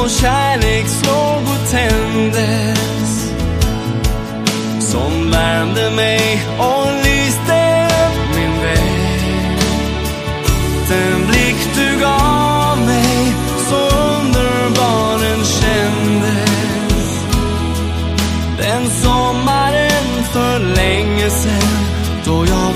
då kärlekslågor tändes, som värmde mig och lyste upp min väg. Den blick du gav mig, så underbar den kändes. Den sommaren för länge sedan, då jag